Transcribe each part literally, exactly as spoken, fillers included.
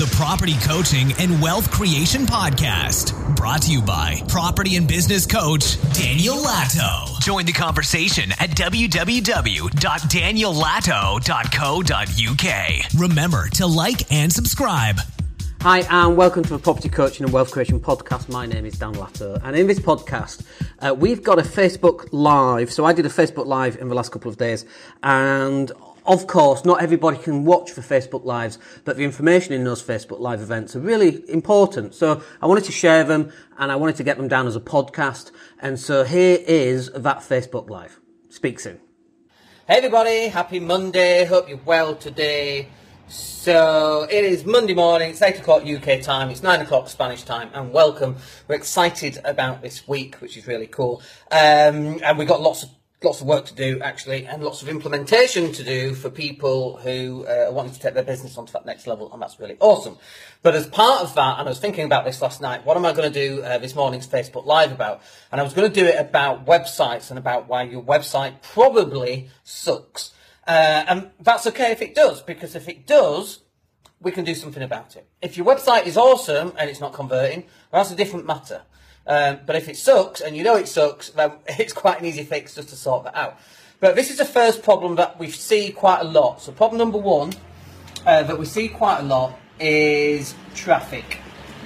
the Property Coaching and Wealth Creation Podcast. Brought to you by property and business coach Daniel Latto. Join the conversation at w w w dot daniel latto dot co dot u k. Remember to like and subscribe. Hi and welcome to the Property Coaching and Wealth Creation Podcast. My name is Dan Latto, and in this podcast uh, we've got a Facebook Live. So I did a Facebook Live in the last couple of days, and of course not everybody can watch the Facebook Lives, but the information in those Facebook Live events are really important. So I wanted to share them and I wanted to get them down as a podcast, and so here is that Facebook Live. Speak soon. Hey everybody, happy Monday, hope you're well today. So it is Monday morning, it's eight o'clock U K time, it's nine o'clock Spanish time, and welcome. We're excited about this week, which is really cool. Um, and we've got lots of lots of work to do actually, and lots of implementation to do for people who uh, are wanting to take their business onto that next level, and that's really awesome. But as part of that, and I was thinking about this last night, what am I going to do uh, this morning's Facebook Live about? And I was going to do it about websites and about why your website probably sucks. Uh, and that's okay if it does, because if it does, we can do something about it. If your website is awesome and it's not converting, well, that's a different matter. Um, but if it sucks, and you know it sucks, then it's quite an easy fix just to sort that out. But this is the first problem that we see quite a lot. So problem number one uh, that we see quite a lot is traffic.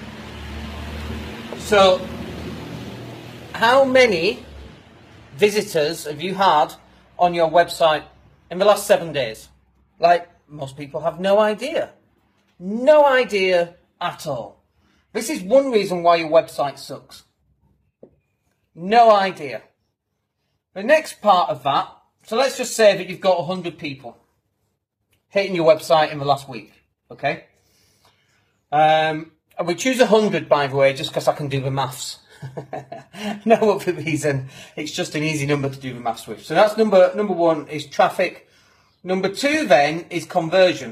So how many visitors have you had on your website in the last seven days? Like, most people have no idea. No idea at all. This is one reason why your website sucks. No idea. The next part of that, so let's just say that you've got one hundred people hitting your website in the last week, okay? Um, and we choose one hundred, by the way, just because I can do the maths. No other reason. It's just an easy number to do the maths with. So that's number number one is traffic. Number two then is conversion.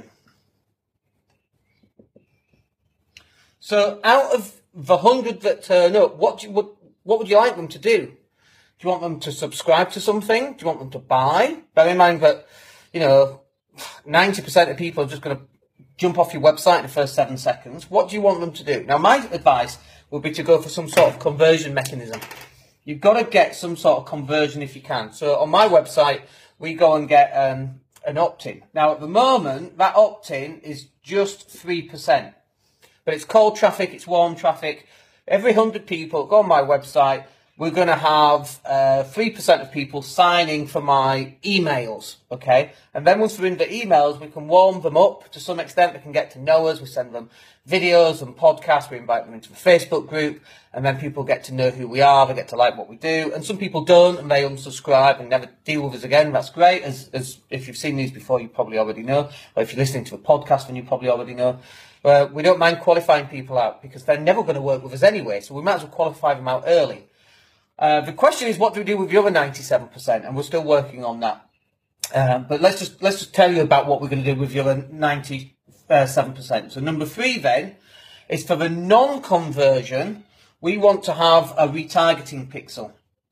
So out of the hundred that turn up, what do you, what what would you like them to do? Do you want them to subscribe to something? Do you want them to buy? Bear in mind that, you know, ninety percent of people are just going to jump off your website in the first seven seconds. What do you want them to do? Now, my advice would be to go for some sort of conversion mechanism. You've got to get some sort of conversion if you can. So on my website, we go and get um, an opt-in. Now, at the moment, that opt-in is just three percent. But it's cold traffic, it's warm traffic. Every one hundred people go on my website, we're going to have uh, three percent of people signing for my emails, okay? And then once we're in the emails, we can warm them up to some extent. They can get to know us. We send them videos and podcasts. We invite them into the Facebook group, and then people get to know who we are. They get to like what we do. And some people don't, and they unsubscribe and never deal with us again. That's great. As, as if you've seen these before, you probably already know. Or if you're listening to a podcast, then you probably already know. Uh, we don't mind qualifying people out because they're never going to work with us anyway, so we might as well qualify them out early. Uh, the question is, what do we do with the other ninety-seven percent? And we're still working on that. Um, but let's just let's just tell you about what we're going to do with the other ninety-seven percent. So number three then is for the non-conversion, we want to have a retargeting pixel.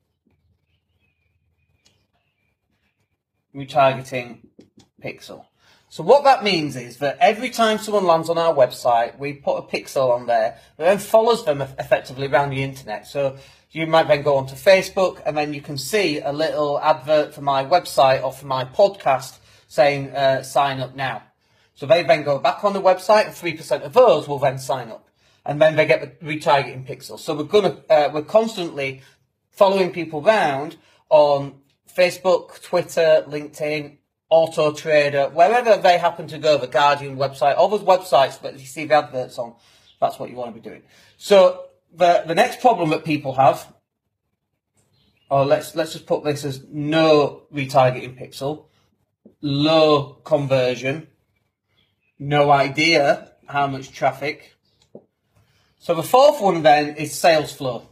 Retargeting pixel. So what that means is that every time someone lands on our website, we put a pixel on there that then follows them effectively around the internet. So you might then go onto Facebook, and then you can see a little advert for my website or for my podcast saying uh, sign up now. So they then go back on the website, and three percent of those will then sign up. And then they get the retargeting pixel. So we're gonna uh, we're constantly following people around on Facebook, Twitter, LinkedIn, Auto Trader, wherever they happen to go, the Guardian website, all those websites that you see the adverts on, that's what you want to be doing. So the the next problem that people have, or let's let's just put this as no retargeting pixel, low conversion, no idea how much traffic. So the fourth one then is sales flow.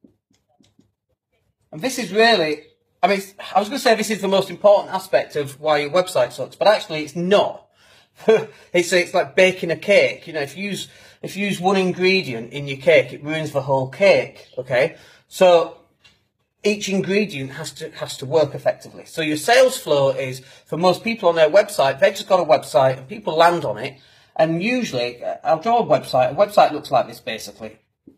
And this is really, I mean, I was going to say this is the most important aspect of why your website sucks, but actually it's not. it's it's like baking a cake. You know, if you use if you use one ingredient in your cake, it ruins the whole cake. Okay, so each ingredient has to has to work effectively. So your sales flow is, for most people on their website, they've just got a website and people land on it, And usually, I'll draw a website. A website looks like this, basically.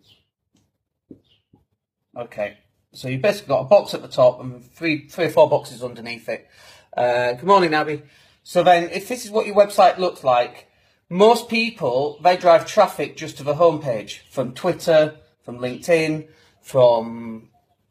Okay, so you've basically got a box at the top and three, three or four boxes underneath it. Uh, good morning, Abby. So then, if this is what your website looks like, most people, they drive traffic just to the homepage from Twitter, from LinkedIn, from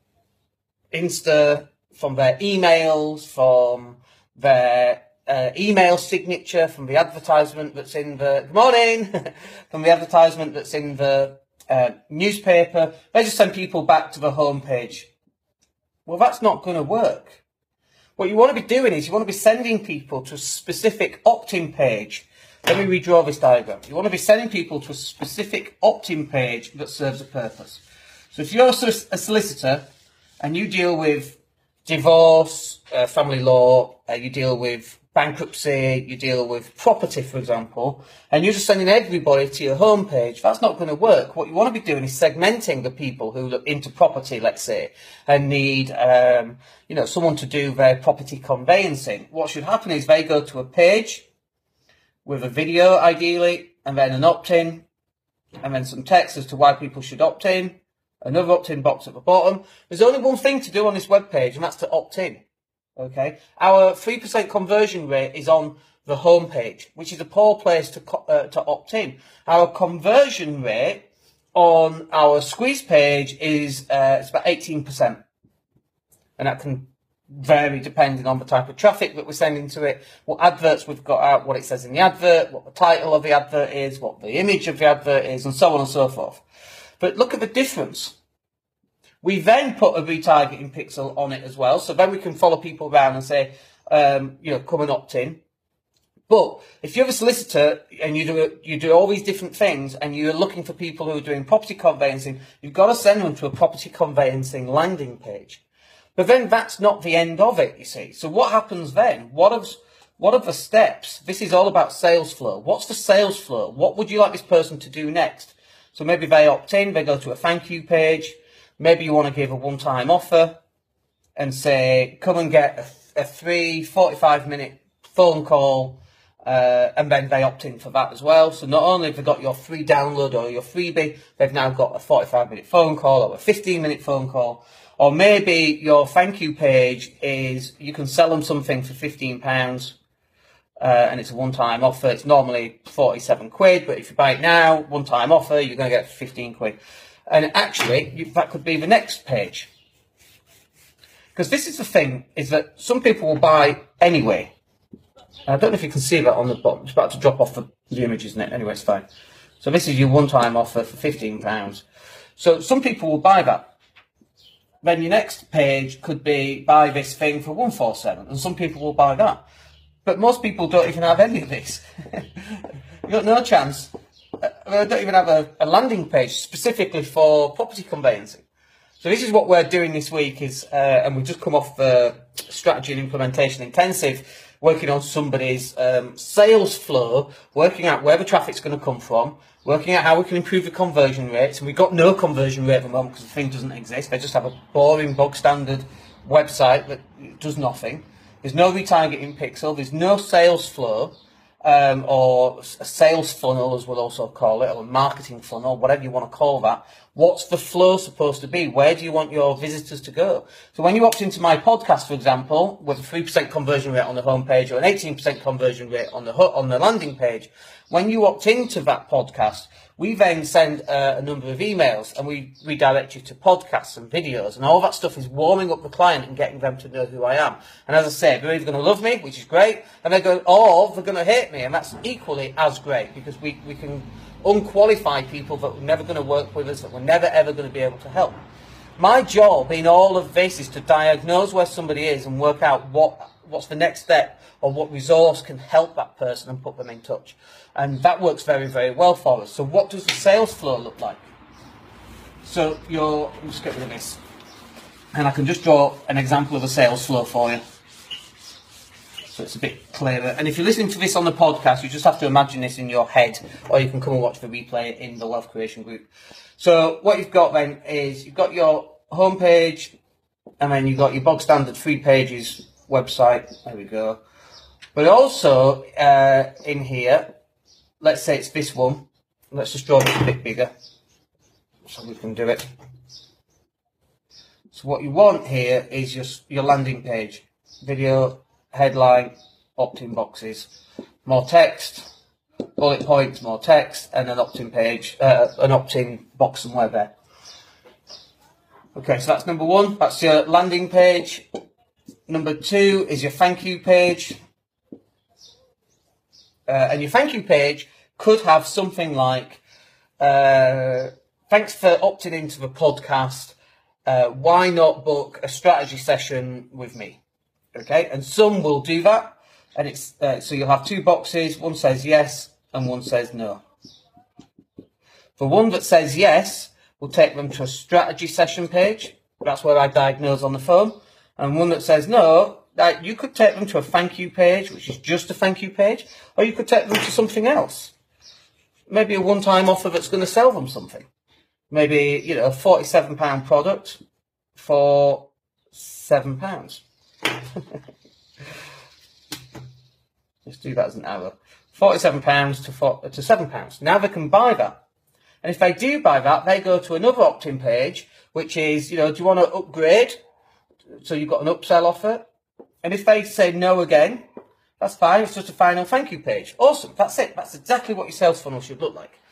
Insta, from their emails, from their uh, email signature, from the advertisement that's in the, good morning, from the advertisement that's in the uh, newspaper. They just send people back to the homepage. Well, that's not going to work. What you want to be doing is you want to be sending people to a specific opt-in page. Let me redraw this diagram. You want to be sending people to a specific opt-in page that serves a purpose. So if you're a solicitor and you deal with divorce, uh, family law, uh, you deal with bankruptcy, you deal with property, for example, and you're just sending everybody to your homepage, that's not going to work. What you want to be doing is segmenting the people who look into property, let's say, and need, um, you know, someone to do their property conveyancing. What should happen is they go to a page with a video, ideally, and then an opt-in, and then some text as to why people should opt in, another opt-in box at the bottom. There's only one thing to do on this web page, and that's to opt in. Okay, our three percent conversion rate is on the home page, which is a poor place to uh, to opt in. Our conversion rate on our squeeze page is uh, it's about eighteen percent, and that can vary depending on the type of traffic that we're sending to it, what adverts we've got out, what it says in the advert, what the title of the advert is, what the image of the advert is, and so on and so forth. But look at the difference. We then put a retargeting pixel on it as well, so then we can follow people around and say, um, you know, come and opt in. But if you're a solicitor and you do you do all these different things and you're looking for people who are doing property conveyancing, you've got to send them to a property conveyancing landing page. But then that's not the end of it, you see. So what happens then? What are, what are the steps? This is all about sales flow. What's the sales flow? What would you like this person to do next? So maybe they opt in, they go to a thank you page. Maybe you want to give a one-time offer and say, come and get a, a free forty-five minute phone call, uh, and then they opt in for that as well. So not only have they got your free download or your freebie, they've now got a forty-five minute phone call or a fifteen minute phone call. Or maybe your thank you page is, you can sell them something for fifteen pounds, uh, and it's a one-time offer. It's normally forty-seven quid, but if you buy it now, one-time offer, you're going to get fifteen quid. And actually, you, that could be the next page. Because this is the thing, is that some people will buy anyway. I don't know if you can see that on the bottom. It's about to drop off the, the image, isn't it? Anyway, it's fine. So this is your one-time offer for fifteen pounds. So some people will buy that. Then your next page could be buy this thing for one forty-seven, and some people will buy that. But most people don't even have any of this. You've got no chance. They don't even have a, a landing page specifically for property conveyancing. So this is what we're doing this week, is, uh, and we've just come off the strategy and implementation intensive, working on somebody's um, sales flow, working out where the traffic's going to come from, working out how we can improve the conversion rates. And we've got no conversion rate at the moment because the thing doesn't exist. They just have a boring, bog standard website that does nothing. There's no retargeting pixel. There's no sales flow. Um, or a sales funnel, as we'll also call it, or a marketing funnel, whatever you want to call that. What's the flow supposed to be? Where do you want your visitors to go? So when you opt into my podcast, for example, with a three percent conversion rate on the homepage or an eighteen percent conversion rate on the on the landing page, when you opt into that podcast, we then send uh, a number of emails and we redirect you to podcasts and videos, and all that stuff is warming up the client and getting them to know who I am. And as I say, they're either going to love me, which is great, and they're going, or they're going to hate me, and that's equally as great, because we, we can unqualify people that we're never going to work with us, that we're never ever going to be able to help. My job in all of this is to diagnose where somebody is and work out what what's the next step, or what resource can help that person and put them in touch. And that works very, very well for us. So what does the sales flow look like? So you're, let me just get rid of this. And I can just draw an example of a sales flow for you, so it's a bit clearer. And if you're listening to this on the podcast, you just have to imagine this in your head, or you can come and watch the replay in the Wealth Creation group. So what you've got then is, you've got your homepage, and then you've got your bog standard three pages website. There we go. But also uh, in here, let's say it's this one. Let's just draw it a bit bigger so we can do it. So what you want here is just your landing page. Video, headline, opt-in boxes, more text, bullet points, more text, and an opt-in page, uh, an opt-in box somewhere there. Okay, so that's number one. That's your landing page. Number two is your thank you page. Uh, and your thank you page could have something like, uh, thanks for opting into the podcast. Uh, why not book a strategy session with me? Okay, and some will do that. And it's uh, so you'll have two boxes. One says yes and one says no. The one that says yes will take them to a strategy session page. That's where I diagnose on the phone. And one that says no, that you could take them to a thank you page, which is just a thank you page, or you could take them to something else. Maybe a one-time offer that's going to sell them something. Maybe, you know, a forty-seven pound product for seven pounds. Let's do that as an arrow. forty-seven pounds to, four, to seven pounds. Now they can buy that. And if they do buy that, they go to another opt-in page, which is, you know, do you want to upgrade? So you've got an upsell offer. And if they say no again, that's fine. It's just a final thank you page. Awesome. That's it. That's exactly what your sales funnel should look like.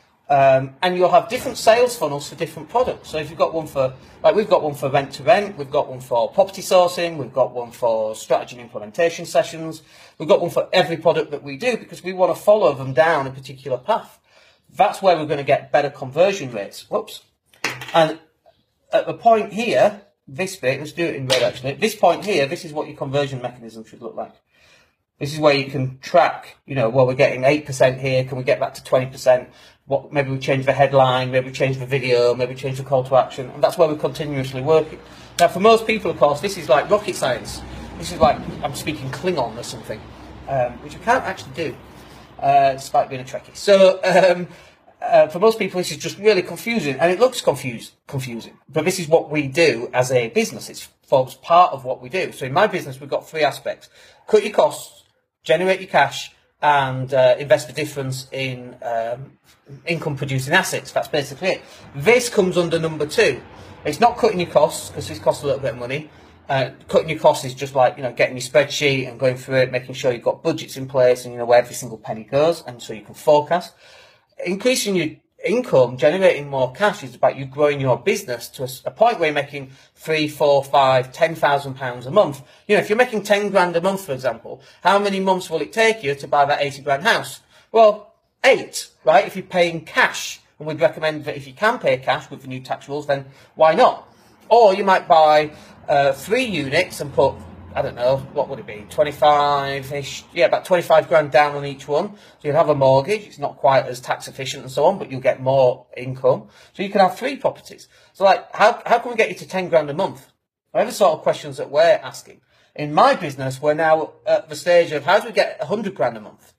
Um, and you'll have different sales funnels for different products. So if you've got one for, like we've got one for rent to rent, we've got one for property sourcing, we've got one for strategy and implementation sessions, we've got one for every product that we do because we want to follow them down a particular path. That's where we're going to get better conversion rates. Whoops. And at the point here, this bit, let's do it in red actually. At this point here, this is what your conversion mechanism should look like. This is where you can track, you know, well, we're getting eight percent here. Can we get that to twenty percent? What, maybe we change the headline, maybe we change the video, maybe we change the call to action. And that's where we're continuously working. Now, for most people, of course, this is like rocket science. This is like I'm speaking Klingon or something, um, which I can't actually do, uh, despite being a Trekkie. So, um, uh, for most people, this is just really confusing. And it looks confused, confusing. But this is what we do as a business. It forms part of what we do. So in my business, we've got three aspects. Cut your costs, generate your cash, and uh, invest the difference in um, income-producing assets. That's basically it. This comes under number two. It's not cutting your costs, because this costs a little bit of money. Uh, cutting your costs is just like, you know, getting your spreadsheet and going through it, making sure you've got budgets in place and you know where every single penny goes, and so you can forecast. Increasing your income, generating more cash, is about you growing your business to a, a point where you're making three, four, five, ten thousand pounds a month. You know, if you're making ten grand a month, for example, how many months will it take you to buy that eighty grand house? Well, eight, right? If you're paying cash, and we'd recommend that if you can pay cash with the new tax rules, then why not? Or you might buy uh, three units and put, I don't know, what would it be, twenty-five-ish, yeah, about twenty-five grand down on each one. So you'll have a mortgage, it's not quite as tax efficient and so on, but you'll get more income. So you can have three properties. So like, how, how can we get you to ten grand a month? Whatever sort of questions that we're asking. In my business, we're now at the stage of how do we get one hundred grand a month?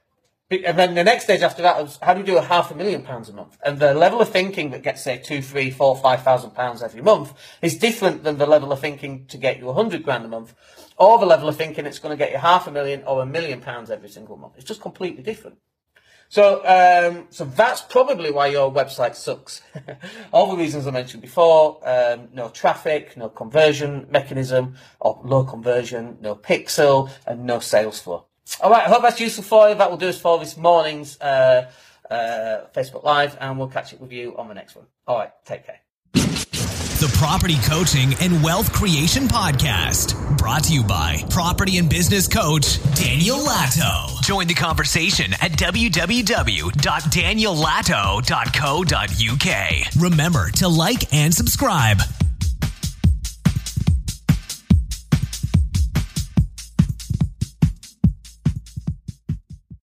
And then the next stage after that is how do we do a half a million pounds a month? And the level of thinking that gets, say, two, three, four, five thousand pounds every month is different than the level of thinking to get you a hundred grand a month, or the level of thinking it's going to get you half a million or a million pounds every single month. It's just completely different. So, um, so that's probably why your website sucks. All the reasons I mentioned before, um, no traffic, no conversion mechanism, or low conversion, no pixel, and no sales flow. All right, I hope that's useful for you. That will do us for this morning's uh, uh, Facebook Live, and we'll catch up with you on the next one. All right, take care. The Property Coaching and Wealth Creation Podcast, brought to you by property and business coach Daniel Latto. Join the conversation at w w w dot daniel latto dot co dot u k. Remember to like and subscribe.